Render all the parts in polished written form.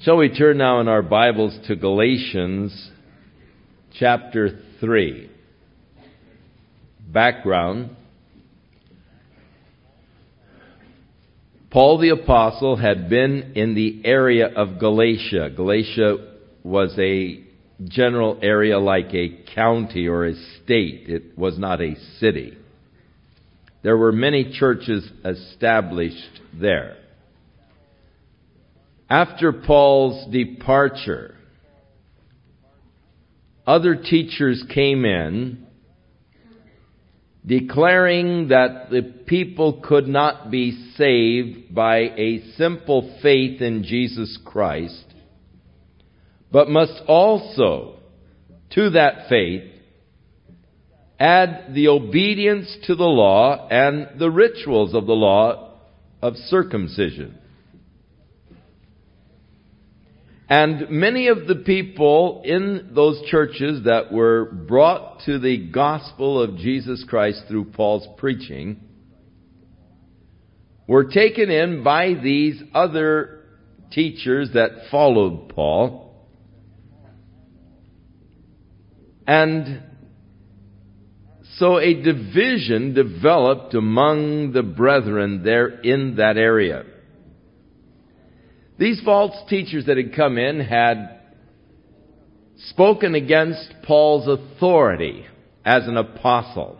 Shall we turn now in our Bibles to Galatians chapter 3. Background. Paul the Apostle had been in the area of Galatia. Galatia was a general area like a county or a state. It was not a city. There were many churches established there. After Paul's departure, other teachers came in declaring that the people could not be saved by a simple faith in Jesus Christ, but must also, to that faith, add the obedience to the law and the rituals of the law of circumcision. And many of the people in those churches that were brought to the gospel of Jesus Christ through Paul's preaching were taken in by these other teachers that followed Paul. And so a division developed among the brethren there in that area. These false teachers that had come in had spoken against Paul's authority as an apostle.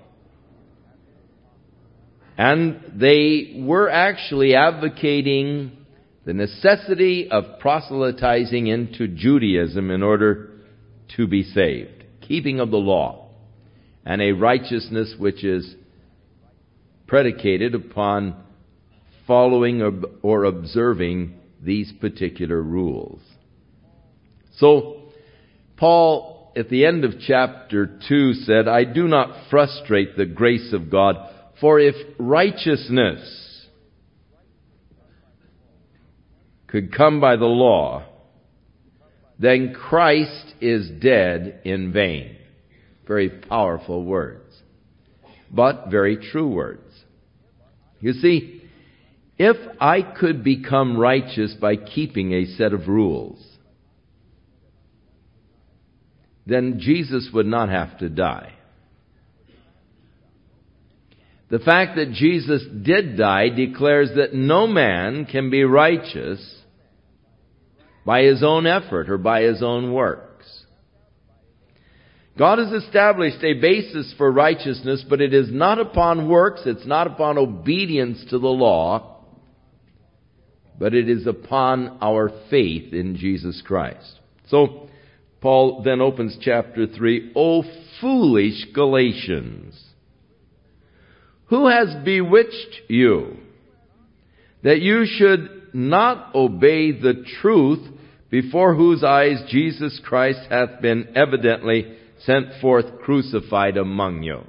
And they were actually advocating the necessity of proselytizing into Judaism in order to be saved, keeping of the law, and a righteousness which is predicated upon following or observing these particular rules. So, Paul, at the end of chapter 2, said, "I do not frustrate the grace of God, for if righteousness could come by the law, then Christ is dead in vain." Very powerful words, but very true words. You see, if I could become righteous by keeping a set of rules, then Jesus would not have to die. The fact that Jesus did die declares that no man can be righteous by his own effort or by his own works. God has established a basis for righteousness, but it is not upon works, it's not upon obedience to the law, but it is upon our faith in Jesus Christ. So, Paul then opens chapter 3, "O foolish Galatians, who has bewitched you, that you should not obey the truth, before whose eyes Jesus Christ hath been evidently sent forth crucified among you?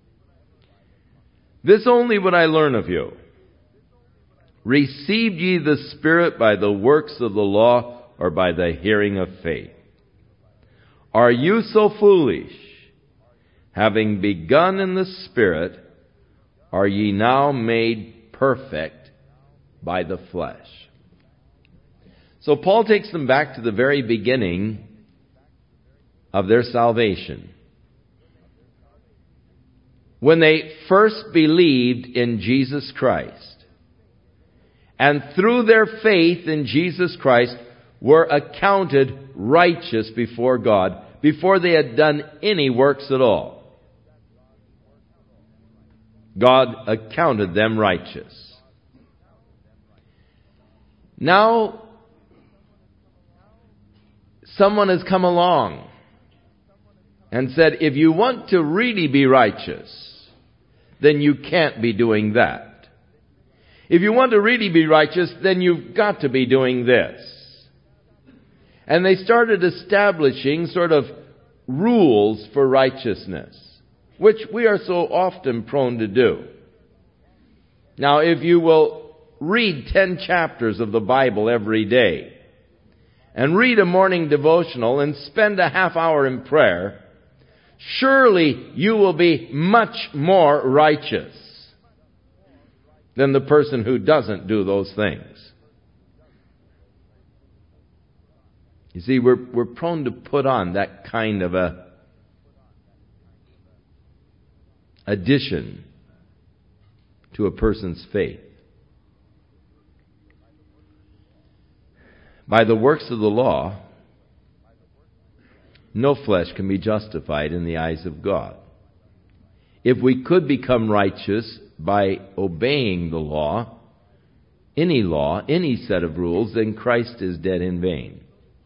This only would I learn of you. Received ye the Spirit by the works of the law, or by the hearing of faith? Are you so foolish? Having begun in the Spirit, are ye now made perfect by the flesh?" So Paul takes them back to the very beginning of their salvation, when they first believed in Jesus Christ, and through their faith in Jesus Christ were accounted righteous before God, before they had done any works at all. God accounted them righteous. Now, someone has come along and said, if you want to really be righteous, then you can't be doing that. If you want to really be righteous, then you've got to be doing this. And they started establishing sort of rules for righteousness, which we are so often prone to do. Now, if you will read 10 chapters of the Bible every day, and read a morning devotional, and spend a half hour in prayer, surely you will be much more righteous than the person who doesn't do those things. You see, we're prone to put on that kind of a addition to a person's faith. By the works of the law, no flesh can be justified in the eyes of God. If we could become righteous by obeying the law, any set of rules, then Christ is dead in vain.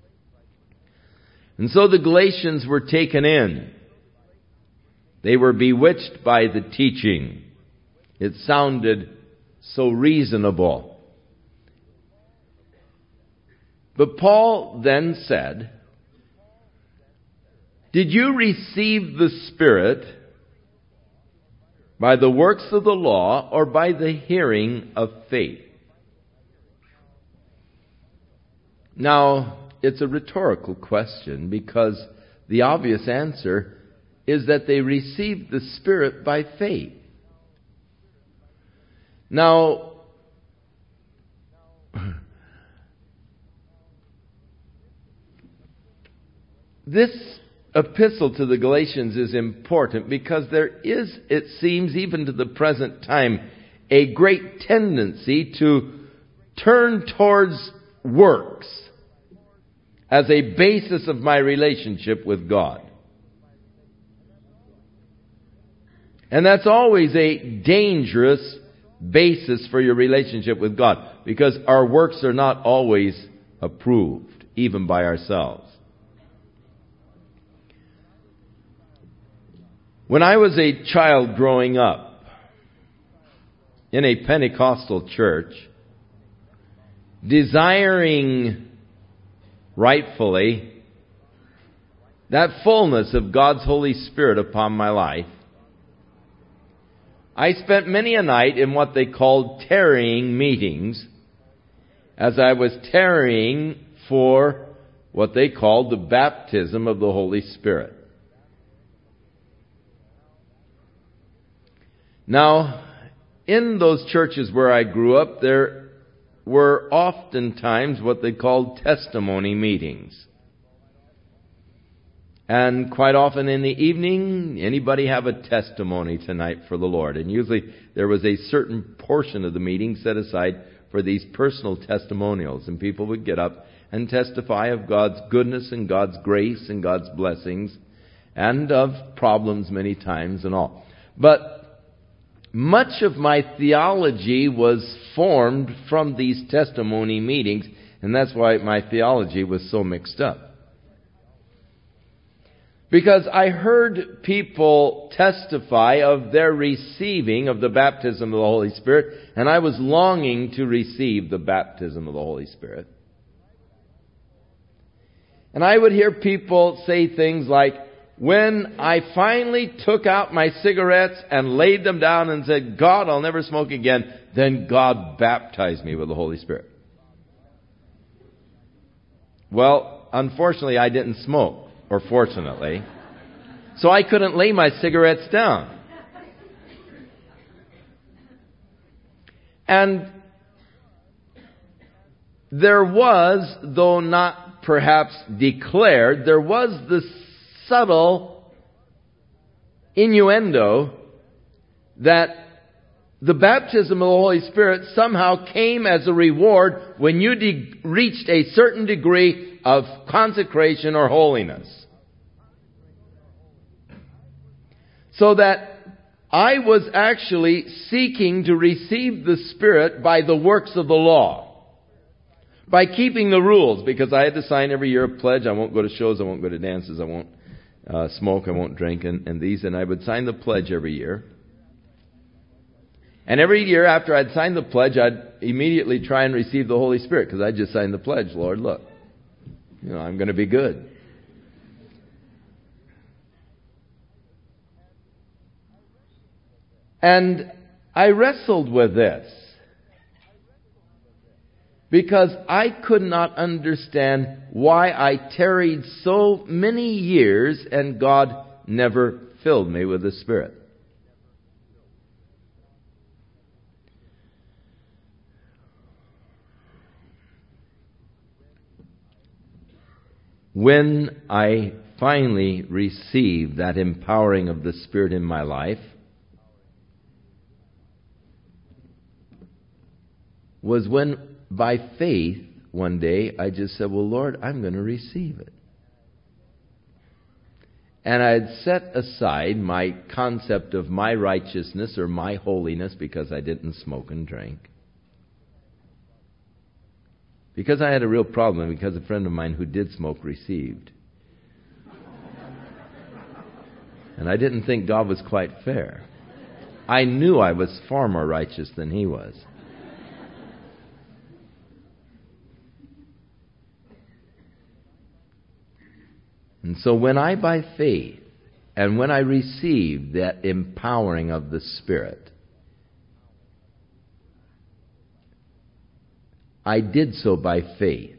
And so the Galatians were taken in. They were bewitched by the teaching. It sounded so reasonable. But Paul then said, "Did you receive the Spirit by the works of the law or by the hearing of faith?" Now, it's a rhetorical question because the obvious answer is that they received the Spirit by faith. Now, this epistle to the Galatians is important because there is, it seems, even to the present time, a great tendency to turn towards works as a basis of my relationship with God. And that's always a dangerous basis for your relationship with God, because our works are not always approved, even by ourselves. When I was a child growing up in a Pentecostal church, desiring rightfully that fullness of God's Holy Spirit upon my life, I spent many a night in what they called tarrying meetings, as I was tarrying for what they called the baptism of the Holy Spirit. Now, in those churches where I grew up, there were oftentimes what they called testimony meetings. And quite often in the evening, anybody have a testimony tonight for the Lord? And usually there was a certain portion of the meeting set aside for these personal testimonials. And people would get up and testify of God's goodness and God's grace and God's blessings and of problems many times and all. But much of my theology was formed from these testimony meetings, and that's why my theology was so mixed up. Because I heard people testify of their receiving of the baptism of the Holy Spirit, and I was longing to receive the baptism of the Holy Spirit. And I would hear people say things like, when I finally took out my cigarettes and laid them down and said, "God, I'll never smoke again," then God baptized me with the Holy Spirit. Well, unfortunately, I didn't smoke, or fortunately, so I couldn't lay my cigarettes down. And there was, though not perhaps declared, there was this subtle innuendo that the baptism of the Holy Spirit somehow came as a reward when you reached a certain degree of consecration or holiness. So that I was actually seeking to receive the Spirit by the works of the law, by keeping the rules, because I had to sign every year a pledge. I won't go to shows, I won't go to dances, I won't smoke, I won't drink, and these, and I would sign the pledge every year. And every year after I'd signed the pledge, I'd immediately try and receive the Holy Spirit, because I just signed the pledge. Lord, look, I'm going to be good. And I wrestled with this because I could not understand why I tarried so many years and God never filled me with the Spirit. when I finally received that empowering of the Spirit in my life was when, by faith, one day I just said, well, Lord, I'm going to receive it. And I had set aside my concept of my righteousness or my holiness because I didn't smoke and drink. Because I had a real problem, because a friend of mine who did smoke received. And I didn't think God was quite fair. I knew I was far more righteous than he was. And so when I, by faith, and when I received that empowering of the Spirit, I did so by faith.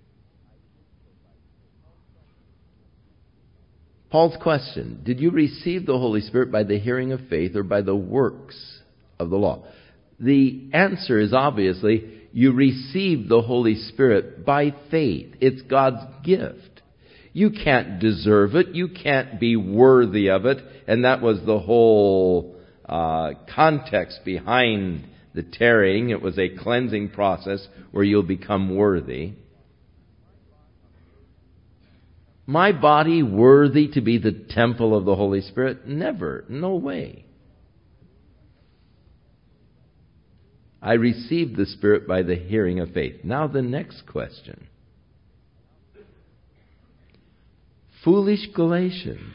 Paul's question, did you receive the Holy Spirit by the hearing of faith or by the works of the law? The answer is obviously, you received the Holy Spirit by faith. It's God's gift. You can't deserve it. You can't be worthy of it. And that was the whole context behind the tarrying. It was a cleansing process where you'll become worthy. My body worthy to be the temple of the Holy Spirit? Never. No way. I received the Spirit by the hearing of faith. Now the next question. Foolish Galatians,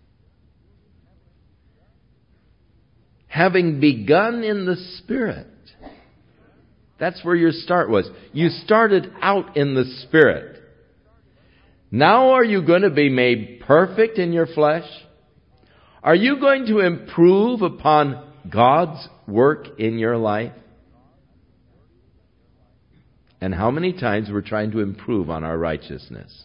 having begun in the Spirit. That's where your start was. You started out in the Spirit. Now are you going to be made perfect in your flesh? Are you going to improve upon God's work in your life? And how many times we're trying to improve on our righteousness?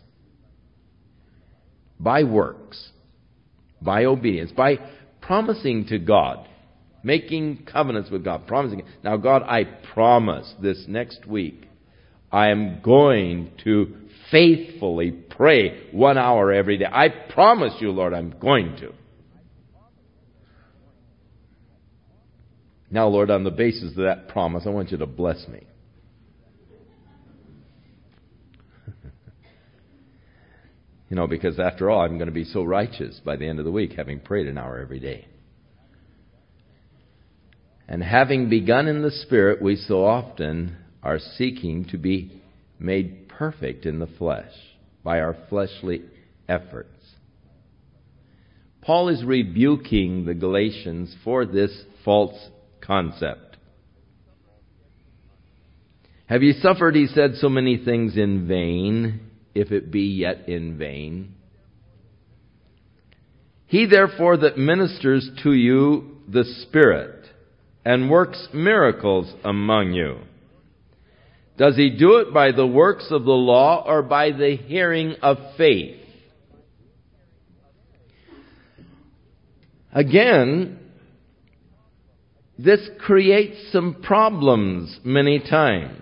By works, by obedience, by promising to God, making covenants with God, promising. Now, God, I promise this next week, I am going to faithfully pray 1 hour every day. I promise you, Lord, I'm going to. Now, Lord, on the basis of that promise, I want you to bless me. You know, because after all, I'm going to be so righteous by the end of the week, having prayed an hour every day. And having begun in the Spirit, we so often are seeking to be made perfect in the flesh by our fleshly efforts. Paul is rebuking the Galatians for this false concept. Have ye suffered, he said, so many things in vain, if it be yet in vain? He therefore that ministers to you the Spirit and works miracles among you, does he do it by the works of the law or by the hearing of faith? Again, this creates some problems many times.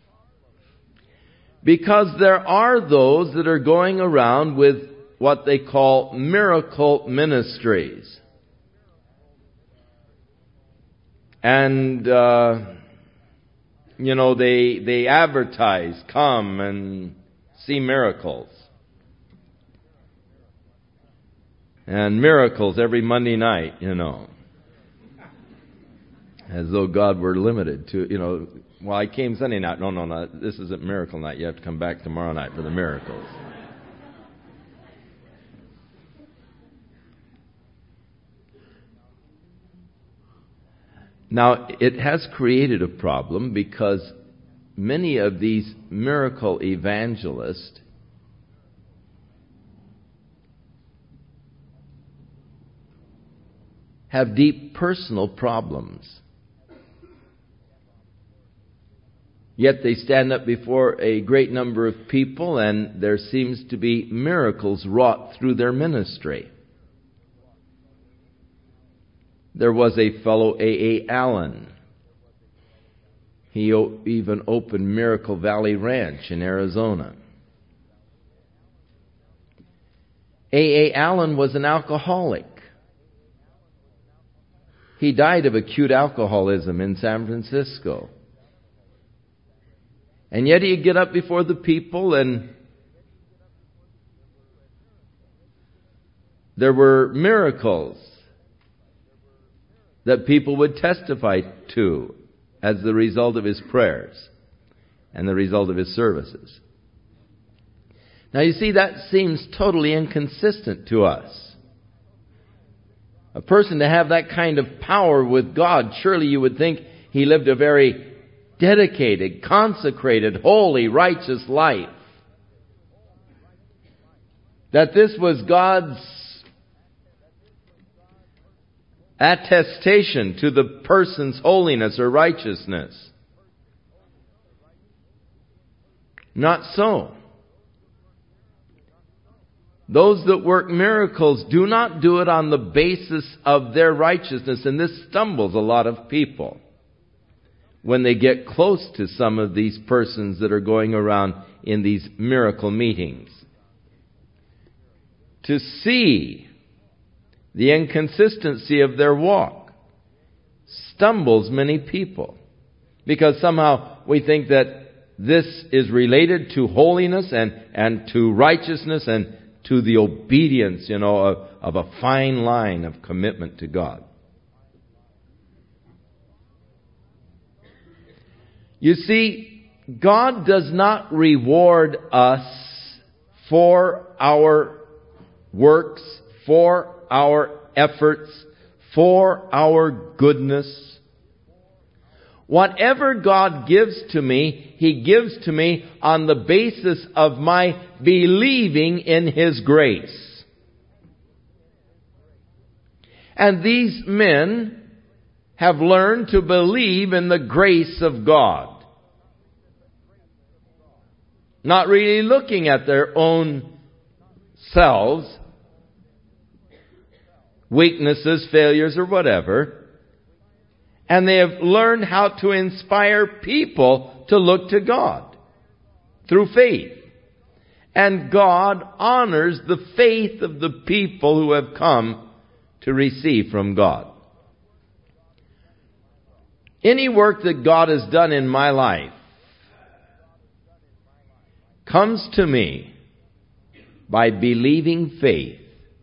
Because there are those that are going around with what they call miracle ministries. And, they advertise, come and see miracles. And miracles every Monday night, As though God were limited to, well, I came Sunday night. No, this isn't miracle night. You have to come back tomorrow night for the miracles. Now, it has created a problem because many of these miracle evangelists have deep personal problems. Yet they stand up before a great number of people and there seems to be miracles wrought through their ministry. There was a fellow, A.A. Allen. He even opened Miracle Valley Ranch in Arizona. A. Allen was an alcoholic. He died of acute alcoholism in San Francisco. And yet he'd get up before the people, and there were miracles that people would testify to as the result of his prayers and the result of his services. Now you see, that seems totally inconsistent to us. A person to have that kind of power with God, surely you would think he lived a very dedicated, consecrated, holy, righteous life. That this was God's attestation to the person's holiness or righteousness. Not so. Those that work miracles do not do it on the basis of their righteousness, and this stumbles a lot of people when they get close to some of these persons that are going around in these miracle meetings. To see the inconsistency of their walk stumbles many people, because somehow we think that this is related to holiness and to righteousness and to the obedience, of a fine line of commitment to God. You see, God does not reward us for our works, for our efforts, for our goodness. Whatever God gives to me, He gives to me on the basis of my believing in His grace. And these men have learned to believe in the grace of God, not really looking at their own selves, weaknesses, failures, or whatever. And they have learned how to inspire people to look to God through faith. And God honors the faith of the people who have come to receive from God. Any work that God has done in my life comes to me by believing faith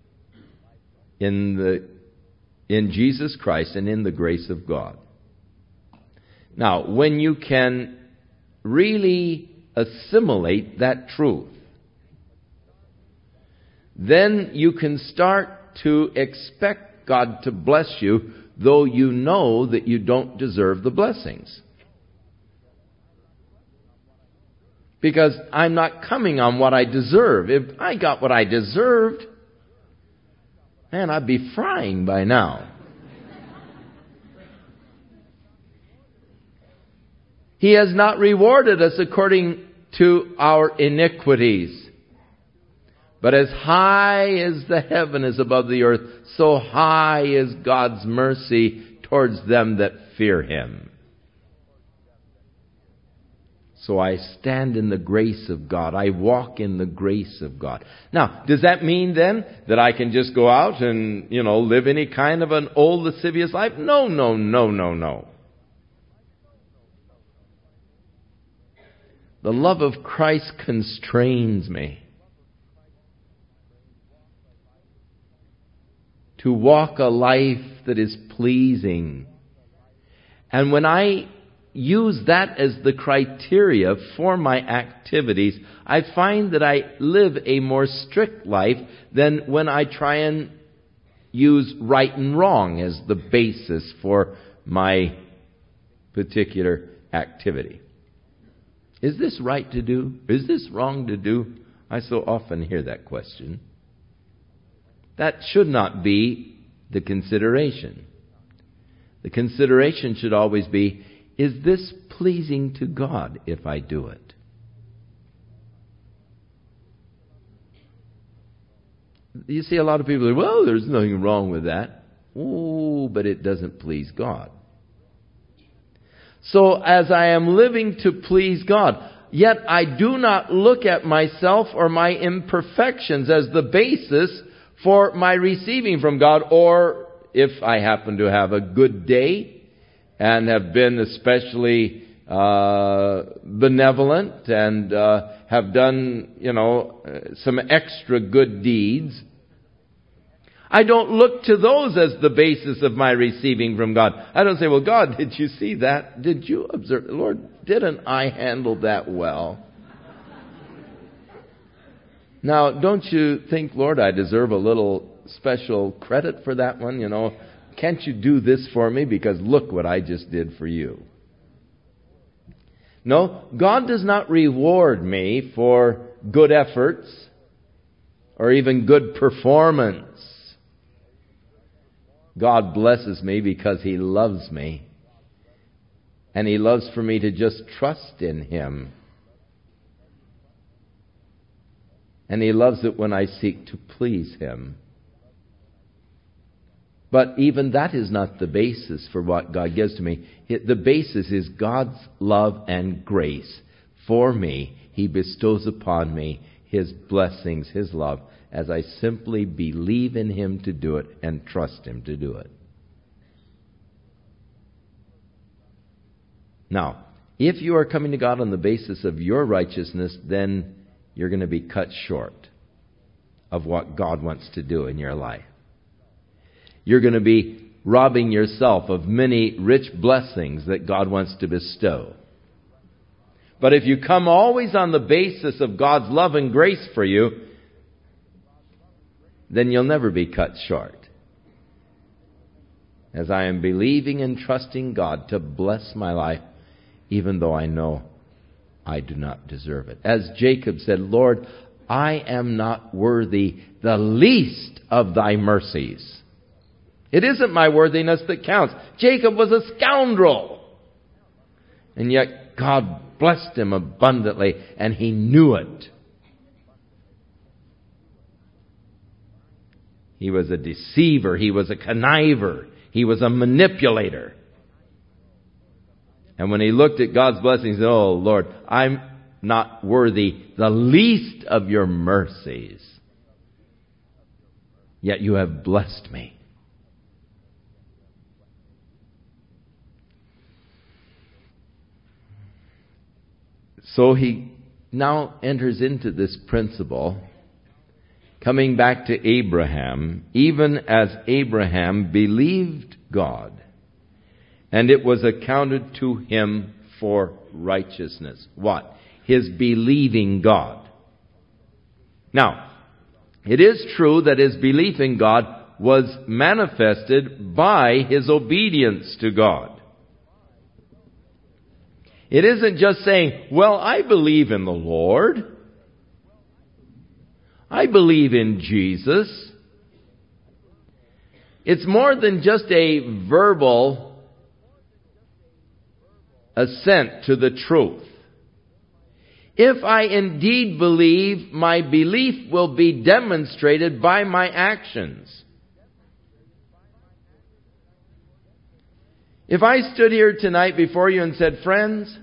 in Jesus Christ and in the grace of God. Now, when you can really assimilate that truth, then you can start to expect God to bless you, though you know that you don't deserve the blessings. Because I'm not coming on what I deserve. If I got what I deserved, man, I'd be frying by now. He has not rewarded us according to our iniquities. But as high as the heaven is above the earth, so high is God's mercy towards them that fear Him. So I stand in the grace of God. I walk in the grace of God. Now, does that mean then that I can just go out and, live any kind of an old lascivious life? No. The love of Christ constrains me to walk a life that is pleasing. And when I use that as the criteria for my activities, I find that I live a more strict life than when I try and use right and wrong as the basis for my particular activity. Is this right to do? Is this wrong to do? I so often hear that question. That should not be the consideration. The consideration should always be, is this pleasing to God if I do it? You see a lot of people say, well, there's nothing wrong with that. Oh, but it doesn't please God. So as I am living to please God, yet I do not look at myself or my imperfections as the basis for my receiving from God, or if I happen to have a good day and have been especially benevolent and have done, some extra good deeds, I don't look to those as the basis of my receiving from God. I don't say, well, God, did you see that? Did you observe? Lord, didn't I handle that well? Now, don't you think, Lord, I deserve a little special credit for that one? Can't you do this for me? Because look what I just did for you. No, God does not reward me for good efforts or even good performance. God blesses me because He loves me. And He loves for me to just trust in Him. And He loves it when I seek to please Him. But even that is not the basis for what God gives to me. The basis is God's love and grace for me. He bestows upon me His blessings, His love, as I simply believe in Him to do it and trust Him to do it. Now, if you are coming to God on the basis of your righteousness, then you're going to be cut short of what God wants to do in your life. You're going to be robbing yourself of many rich blessings that God wants to bestow. But if you come always on the basis of God's love and grace for you, then you'll never be cut short. As I am believing and trusting God to bless my life, even though I know I do not deserve it. As Jacob said, Lord, I am not worthy the least of Thy mercies. It isn't my worthiness that counts. Jacob was a scoundrel. And yet God blessed him abundantly, and he knew it. He was a deceiver. He was a conniver. He was a manipulator. And when he looked at God's blessings, he said, oh, Lord, I'm not worthy the least of your mercies. Yet you have blessed me. So he now enters into this principle, coming back to Abraham, even as Abraham believed God, and it was accounted to him for righteousness. What? His believing God. Now, it is true that his belief in God was manifested by his obedience to God. It isn't just saying, well, I believe in the Lord. I believe in Jesus. It's more than just a verbal assent to the truth. If I indeed believe, my belief will be demonstrated by my actions. If I stood here tonight before you and said, friends,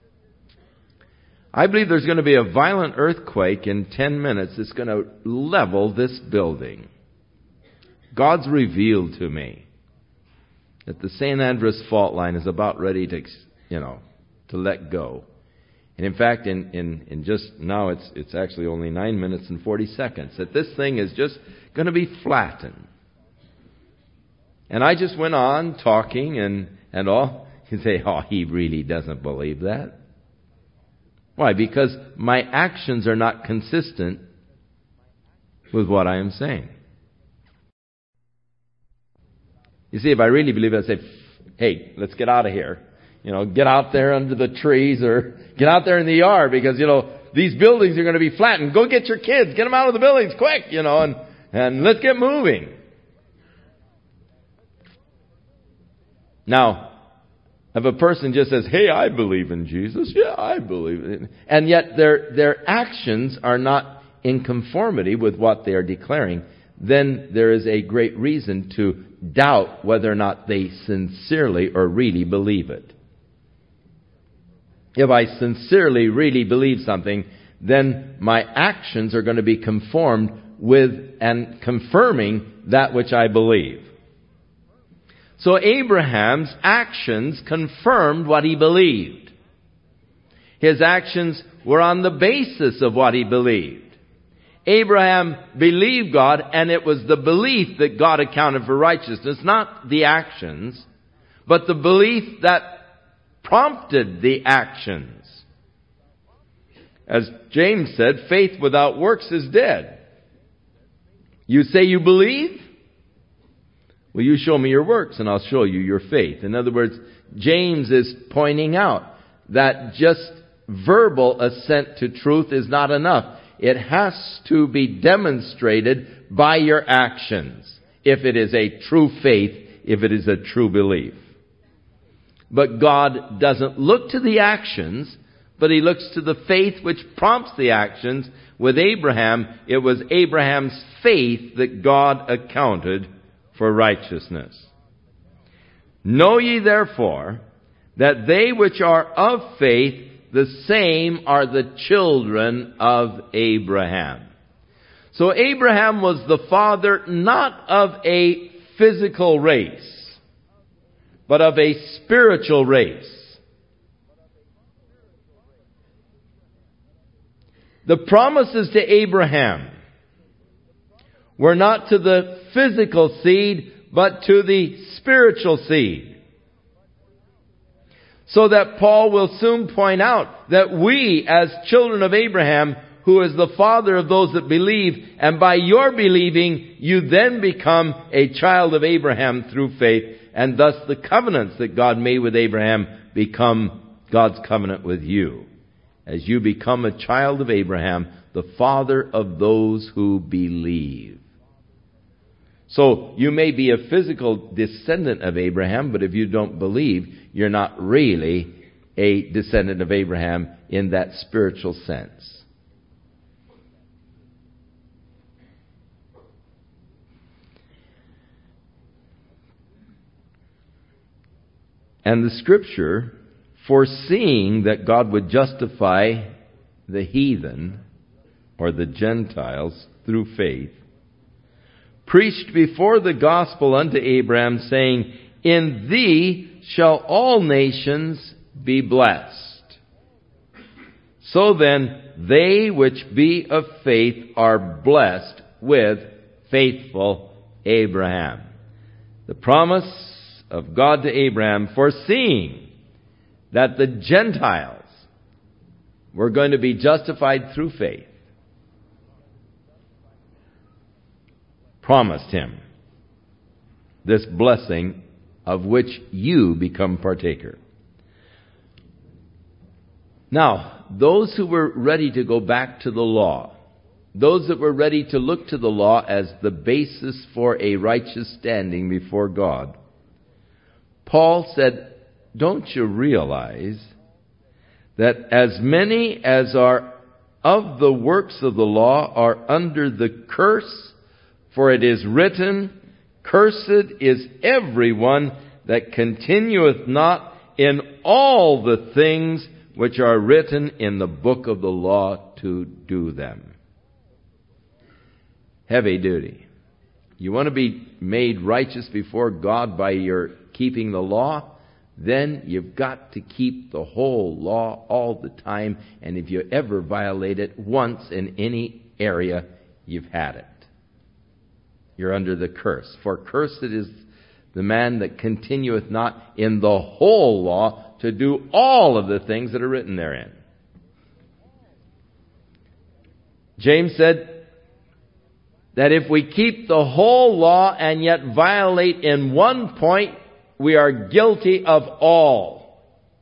I believe there's going to be a violent earthquake in 10 minutes that's going to level this building. God's revealed to me that the St. Andreas fault line is about ready to let go. And in fact, in just now, it's actually only 9 minutes and 40 seconds, that this thing is just going to be flattened. And I just went on talking and all. You say, oh, he really doesn't believe that. Why? Because my actions are not consistent with what I am saying. You see, if I really believe it, I'd say, hey, let's get out of here. Get out there under the trees or get out there in the yard because, these buildings are going to be flattened. Go get your kids. Get them out of the buildings quick, and let's get moving. Now, if a person just says, hey, I believe in Jesus, yeah, I believe in it, and yet their actions are not in conformity with what they are declaring, then there is a great reason to doubt whether or not they sincerely or really believe it. if I sincerely, really believe something, then my actions are going to be conformed with and confirming that which I believe. So Abraham's actions confirmed what he believed. His actions were on the basis of what he believed. Abraham believed God, and it was the belief that God accounted for righteousness, not the actions, but the belief that prompted the actions. As James said, faith without works is dead. You say you believe? Well, you show me your works and I'll show you your faith. In other words, James is pointing out that just verbal assent to truth is not enough. It has to be demonstrated by your actions if it is a true faith, if it is a true belief. But God doesn't look to the actions, but He looks to the faith which prompts the actions. With Abraham, it was Abraham's faith that God accounted for righteousness. Know ye therefore that they which are of faith, the same are the children of Abraham. So Abraham was the father not of a physical race, but of a spiritual race. The promises to Abraham were not to the physical seed, but to the spiritual seed. So that Paul will soon point out that we, as children of Abraham, who is the father of those that believe, and by your believing, you then become a child of Abraham through faith, and thus the covenants that God made with Abraham become God's covenant with you. As you become a child of Abraham, the father of those who believe. So you may be a physical descendant of Abraham, but if you don't believe, you're not really a descendant of Abraham in that spiritual sense. And the Scripture, foreseeing that God would justify the heathen or the Gentiles through faith, preached before the gospel unto Abraham, saying, in thee shall all nations be blessed. So then, they which be of faith are blessed with faithful Abraham. The promise of God to Abraham, foreseeing that the Gentiles were going to be justified through faith, promised him this blessing of which you become partaker. Now, those who were ready to go back to the law, those that were ready to look to the law as the basis for a righteous standing before God, Paul said, don't you realize that as many as are of the works of the law are under the curse? For it is written, cursed is everyone that continueth not in all the things which are written in the book of the law to do them. Heavy duty. You want to be made righteous before God by your keeping the law? Then you've got to keep the whole law all the time. And if you ever violate it once in any area, you've had it. You're under the curse. For cursed is the man that continueth not in the whole law to do all of the things that are written therein. James said that if we keep the whole law and yet violate in one point, we are guilty of all.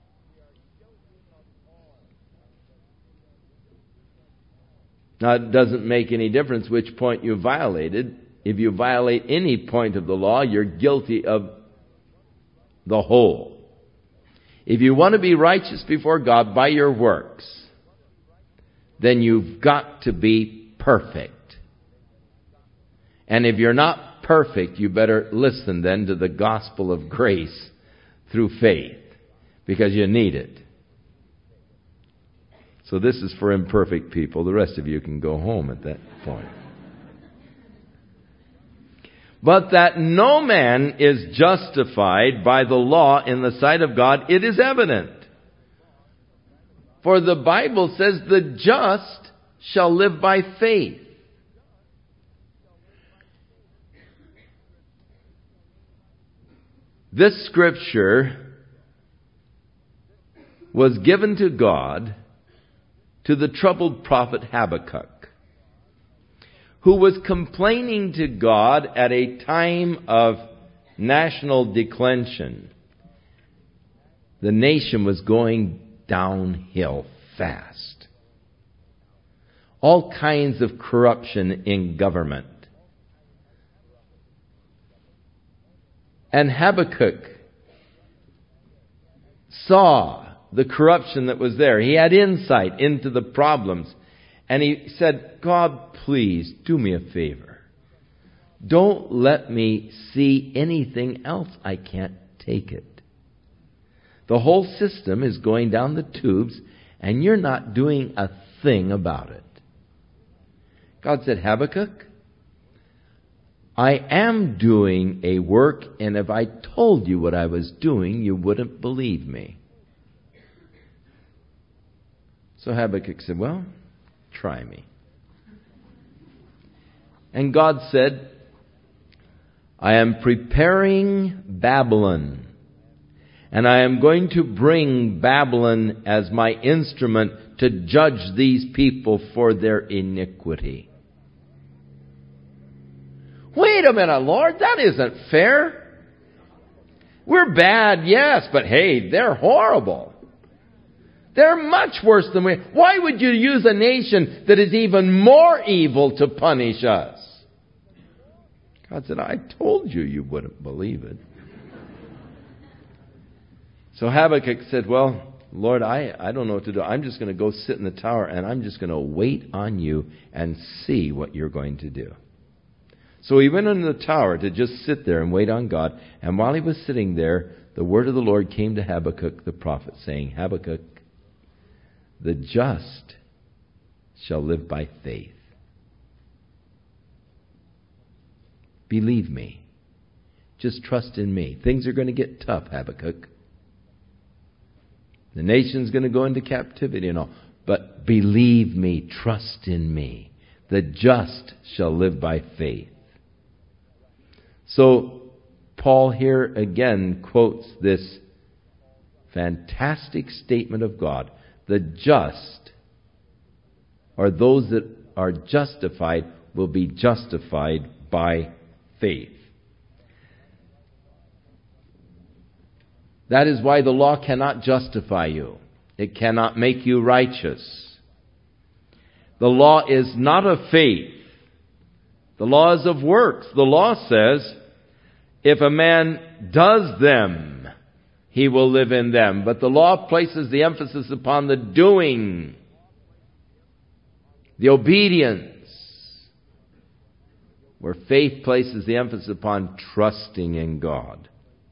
Now, it doesn't make any difference which point you violated. If you violate any point of the law, you're guilty of the whole. If you want to be righteous before God by your works, then you've got to be perfect. And if you're not perfect, you better listen then to the gospel of grace through faith, because you need it. So this is for imperfect people. The rest of you can go home at that point. But that no man is justified by the law in the sight of God, it is evident. For the Bible says the just shall live by faith. This scripture was given to God to the troubled prophet Habakkuk, who was complaining to God at a time of national declension. The nation was going downhill fast. All kinds of corruption in government. And Habakkuk saw the corruption that was there. He had insight into the problems. And he said, God, please do me a favor. Don't let me see anything else. I can't take it. The whole system is going down the tubes, and you're not doing a thing about it. God said, Habakkuk, I am doing a work, and if I told you what I was doing, you wouldn't believe me. So Habakkuk said, well, try me. And God said, I am preparing Babylon, and I am going to bring Babylon as my instrument to judge these people for their iniquity. Wait a minute, Lord, that isn't fair. We're bad, yes, but hey, they're horrible. They're much worse than we. Why would you use a nation that is even more evil to punish us? God said, I told you you wouldn't believe it. So Habakkuk said, well, Lord, I don't know what to do. I'm just going to go sit in the tower and I'm just going to wait on you and see what you're going to do. So he went into the tower to just sit there and wait on God. And while he was sitting there, the word of the Lord came to Habakkuk the prophet, saying, Habakkuk, the just shall live by faith. Believe me. Just trust in me. Things are going to get tough, Habakkuk. The nation's going to go into captivity and all. But believe me, trust in me. The just shall live by faith. So Paul here again quotes this fantastic statement of God. The just, or those that are justified, will be justified by faith. That is why the law cannot justify you. It cannot make you righteous. The law is not of faith. The law is of works. The law says, if a man does them, he will live in them. But the law places the emphasis upon the doing, the obedience, where faith places the emphasis upon trusting in God.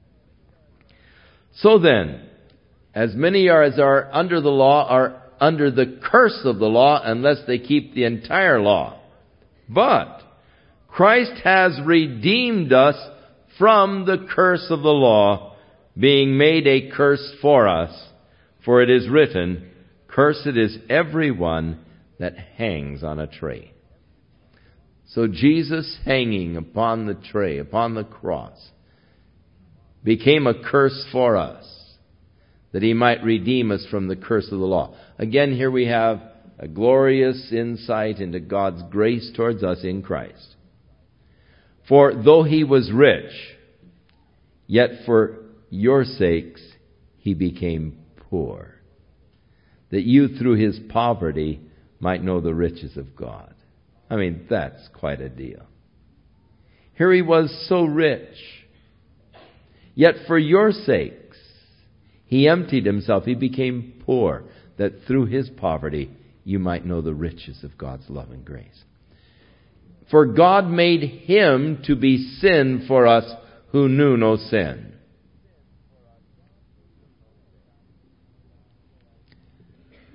So then, as many as are under the law are under the curse of the law unless they keep the entire law. But Christ has redeemed us from the curse of the law, being made a curse for us. For it is written, cursed is everyone that hangs on a tree. So Jesus hanging upon the tree, upon the cross, became a curse for us, that he might redeem us from the curse of the law. Again, here we have a glorious insight into God's grace towards us in Christ. For though he was rich, yet for your sakes he became poor, that you through his poverty might know the riches of God. I mean, that's quite a deal. Here he was so rich, yet for your sakes he emptied himself. He became poor, that through his poverty you might know the riches of God's love and grace. For God made him to be sin for us who knew no sin.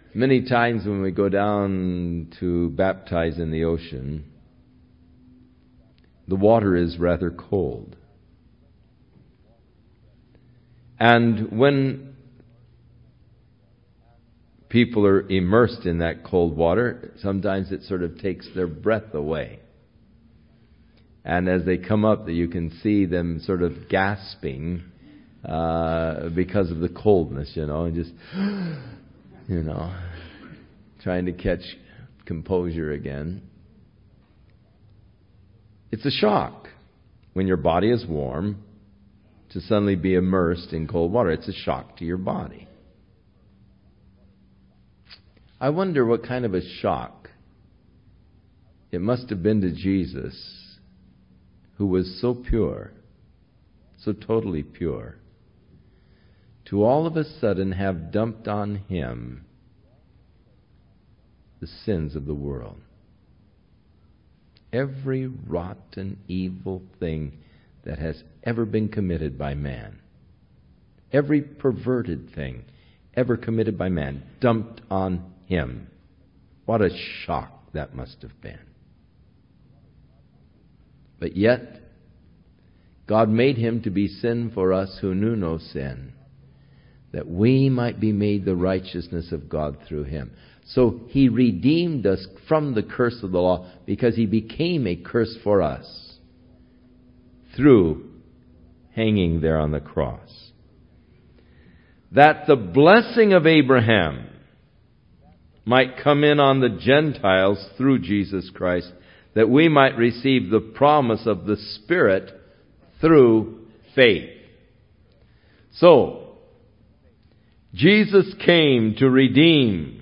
Many times when we go down to baptize in the ocean, the water is rather cold. And when people are immersed in that cold water, sometimes it sort of takes their breath away. And as they come up, you can see them sort of gasping because of the coldness, and just, trying to catch composure again. It's a shock when your body is warm to suddenly be immersed in cold water. It's a shock to your body. I wonder what kind of a shock it must have been to Jesus, who was so pure, so totally pure, to all of a sudden have dumped on Him the sins of the world. Every rotten, evil thing that has ever been committed by man, every perverted thing ever committed by man, dumped on Him. What a shock that must have been. But yet, God made Him to be sin for us who knew no sin, that we might be made the righteousness of God through Him. So He redeemed us from the curse of the law because He became a curse for us through hanging there on the cross. That the blessing of Abraham might come in on the Gentiles through Jesus Christ, that we might receive the promise of the Spirit through faith. So, Jesus came to redeem,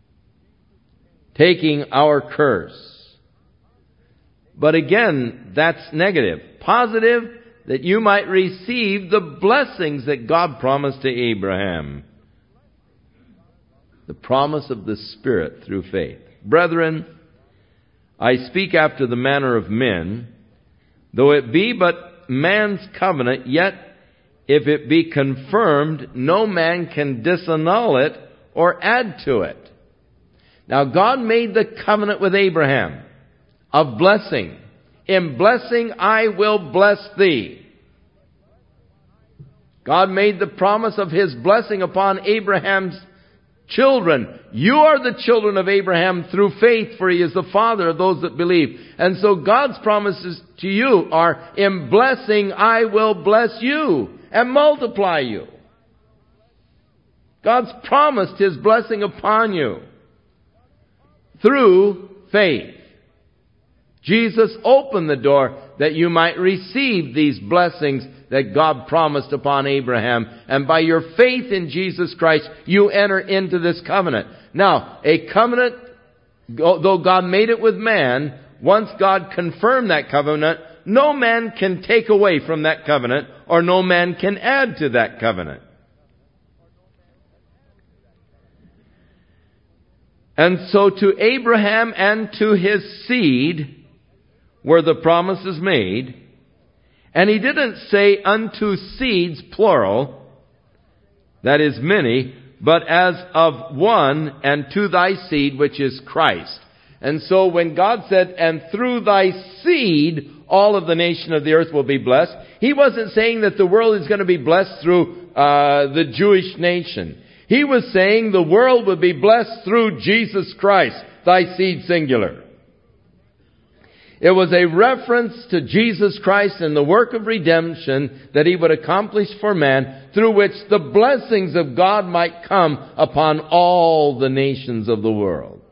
taking our curse. But again, that's negative. Positive, that you might receive the blessings that God promised to Abraham. The promise of the Spirit through faith. Brethren, I speak after the manner of men, though it be but man's covenant, yet if it be confirmed, no man can disannul it or add to it. Now God made the covenant with Abraham of blessing. In blessing I will bless thee. God made the promise of His blessing upon Abraham's children. You are the children of Abraham through faith, for He is the father of those that believe. And so God's promises to you are, in blessing I will bless you and multiply you. God's promised His blessing upon you through faith. Jesus opened the door that you might receive these blessings that God promised upon Abraham. And by your faith in Jesus Christ, you enter into this covenant. Now, a covenant, though God made it with man, once God confirmed that covenant, no man can take away from that covenant, or no man can add to that covenant. And so to Abraham and to his seed were the promises made. And He didn't say unto seeds, plural, that is many, but as of one, and to thy seed, which is Christ. And so when God said, and through thy seed, all of the nation of the earth will be blessed, He wasn't saying that the world is going to be blessed through the Jewish nation. He was saying the world would be blessed through Jesus Christ, thy seed singular. It was a reference to Jesus Christ and the work of redemption that He would accomplish for man, through which the blessings of God might come upon all the nations of the world.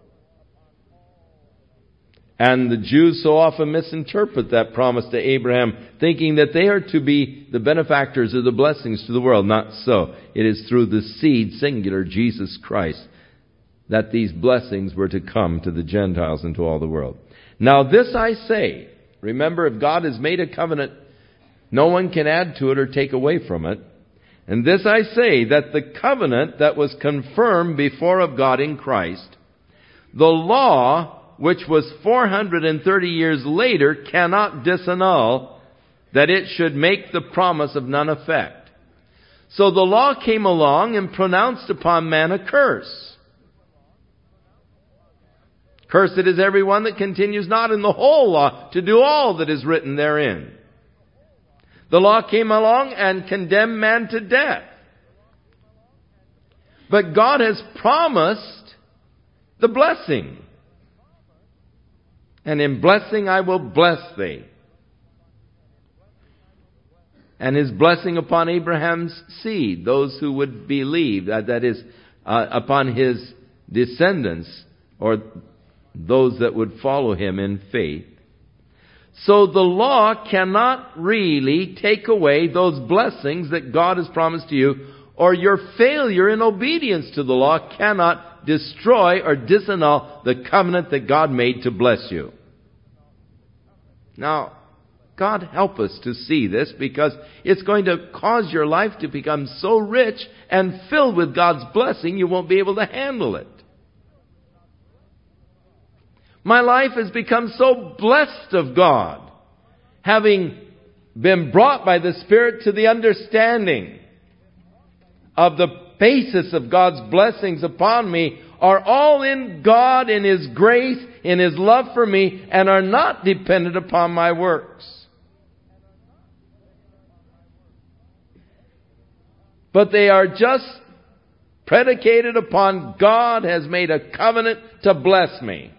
And the Jews so often misinterpret that promise to Abraham, thinking that they are to be the benefactors of the blessings to the world. Not so. It is through the seed singular, Jesus Christ, that these blessings were to come to the Gentiles and to all the world. Now this I say, remember, if God has made a covenant, no one can add to it or take away from it. And this I say, that the covenant that was confirmed before of God in Christ, the law, which was 430 years later, cannot disannul, that it should make the promise of none effect. So the law came along and pronounced upon man a curse. Cursed is everyone that continues not in the whole law to do all that is written therein. The law came along and condemned man to death. But God has promised the blessing. And in blessing I will bless thee. And His blessing upon Abraham's seed, those who would believe, that is, upon his descendants, or those that would follow him in faith. So the law cannot really take away those blessings that God has promised to you, or your failure in obedience to the law cannot destroy or disannul the covenant that God made to bless you. Now, God help us to see this, because it's going to cause your life to become so rich and filled with God's blessing you won't be able to handle it. My life has become so blessed of God, having been brought by the Spirit to the understanding of the basis of God's blessings upon me are all in God, in His grace, in His love for me, and are not dependent upon my works. But they are just predicated upon God has made a covenant to bless me.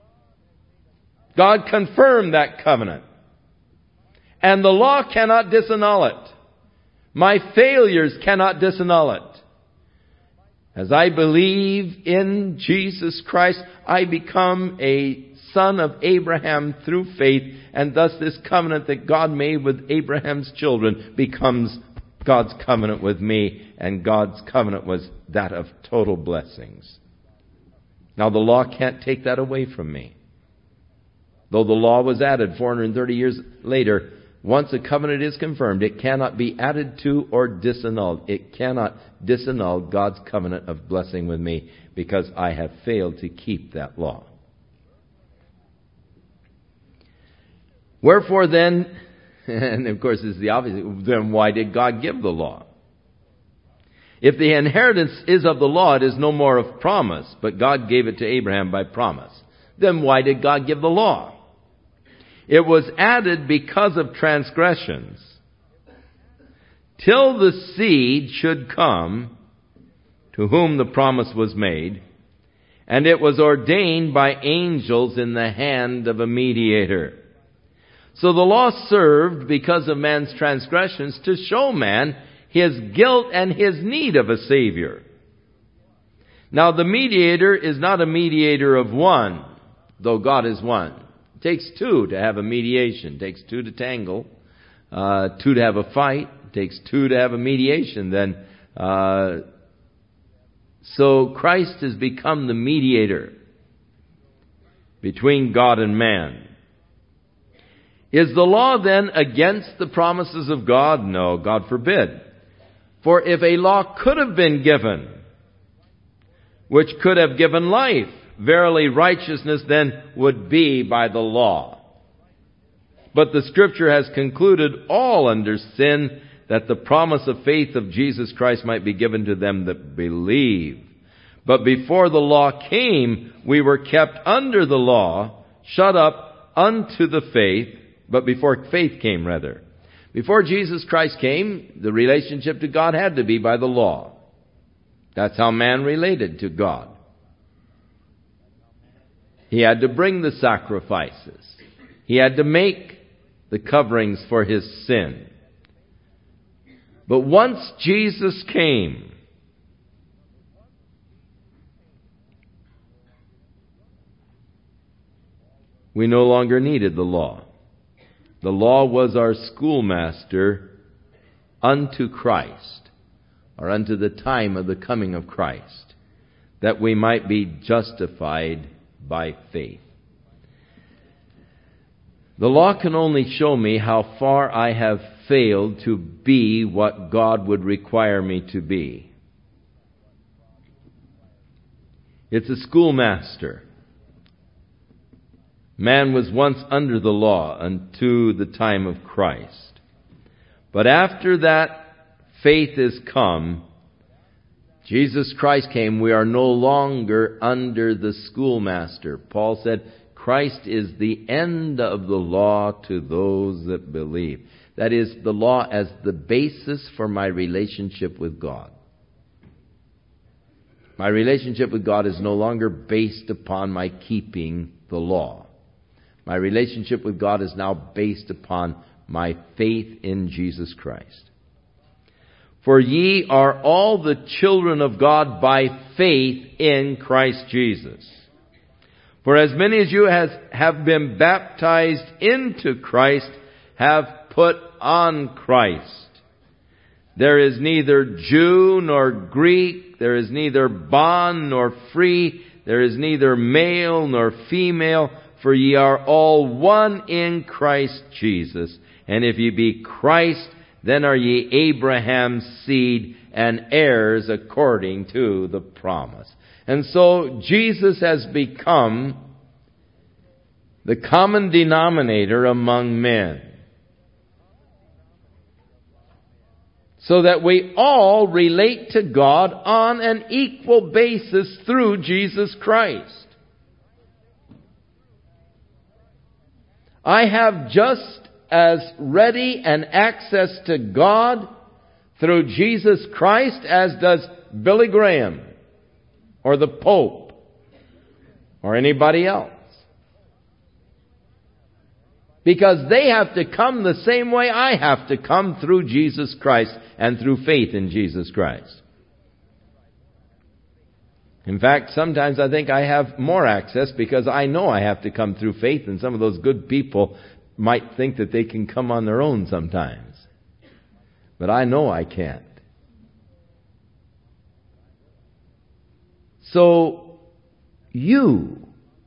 God confirmed that covenant. And the law cannot disannul it. My failures cannot disannul it. As I believe in Jesus Christ, I become a son of Abraham through faith, and thus this covenant that God made with Abraham's children becomes God's covenant with me, and God's covenant was that of total blessings. Now the law can't take that away from me. Though the law was added 430 years later, once a covenant is confirmed, it cannot be added to or disannulled. It cannot disannul God's covenant of blessing with me, because I have failed to keep that law. Wherefore then, and of course this is the obvious, then why did God give the law? If the inheritance is of the law, it is no more of promise, but God gave it to Abraham by promise. Then why did God give the law? It was added because of transgressions, till the seed should come, to whom the promise was made, and it was ordained by angels in the hand of a mediator. So the law served, because of man's transgressions, to show man his guilt and his need of a Savior. Now the mediator is not a mediator of one, though God is one. It takes two to have a mediation. It takes two to tangle, two to have a fight. It takes two to have a mediation. Then, so Christ has become the mediator between God and man. Is the law then against the promises of God? No, God forbid. For if a law could have been given, which could have given life, verily righteousness then would be by the law. But the Scripture has concluded all under sin, that the promise of faith of Jesus Christ might be given to them that believe. But before the law came, we were kept under the law, shut up unto the faith, but before faith came, rather. Before Jesus Christ came, the relationship to God had to be by the law. That's how man related to God. He had to bring the sacrifices. He had to make the coverings for his sin. But once Jesus came, we no longer needed the law. The law was our schoolmaster unto Christ, or unto the time of the coming of Christ, that we might be justified by faith. The law can only show me how far I have failed to be what God would require me to be. It's a schoolmaster. Man was once under the law unto the time of Christ. But after that faith is come, Jesus Christ came, we are no longer under the schoolmaster. Paul said, Christ is the end of the law to those that believe. That is, the law as the basis for my relationship with God. My relationship with God is no longer based upon my keeping the law. My relationship with God is now based upon my faith in Jesus Christ. For ye are all the children of God by faith in Christ Jesus. For as many as you have been baptized into Christ have put on Christ. There is neither Jew nor Greek, there is neither bond nor free, there is neither male nor female, for ye are all one in Christ Jesus. And if ye be Christ, then are ye Abraham's seed and heirs according to the promise. And so Jesus has become the common denominator among men, so that we all relate to God on an equal basis through Jesus Christ. I have just as ready an access to God through Jesus Christ as does Billy Graham or the Pope or anybody else. Because they have to come the same way I have to come, through Jesus Christ and through faith in Jesus Christ. In fact, sometimes I think I have more access because I know I have to come through faith, and some of those good people might think that they can come on their own sometimes. But I know I can't. So, you,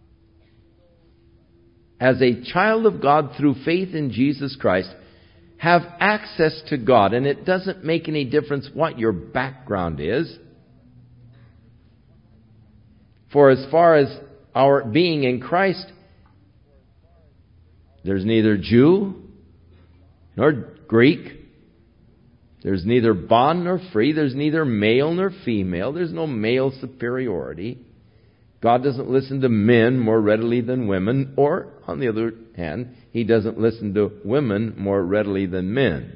as a child of God through faith in Jesus Christ, have access to God. And it doesn't make any difference what your background is. For as far as our being in Christ, there's neither Jew nor Greek. There's neither bond nor free. There's neither male nor female. There's no male superiority. God doesn't listen to men more readily than women. Or, on the other hand, He doesn't listen to women more readily than men.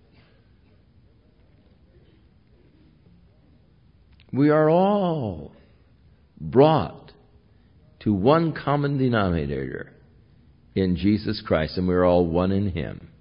We are all brought to one common denominator in Jesus Christ, and we're all one in Him.